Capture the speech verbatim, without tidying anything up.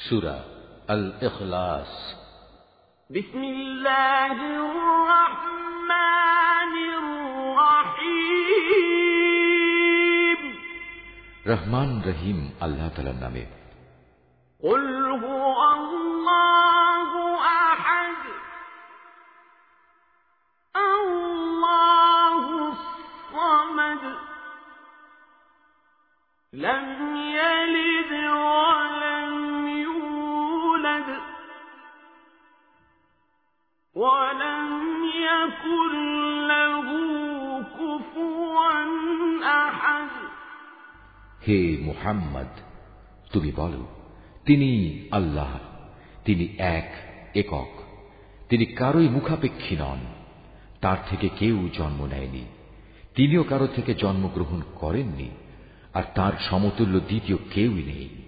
সূরা আল ইখলাস। বিসমিল্লাহির রহমানির রহিম। রহমান রহিম আল্লাহ তাআলার নামে। কুল হুয়াল্লাহু আহাদ আল্লাহুস সামাদ লাম ইয়ালিদ ওয়া লাম ইউলাদ ওয়া লাম ইয়াকুল লাহু কুফুয়ান আহাদ। হে মুহাম্মদ, তুমি বলো, তিনি আল্লাহ, তিনি এক একক, তিনি কারোই মুখাপেক্ষী নন, তার থেকে কেউ জন্ম নেয়নি, তিনিও কারো থেকে জন্মগ্রহণ করেননি, আর তার সমতুল্য দ্বিতীয় কেউই নেই।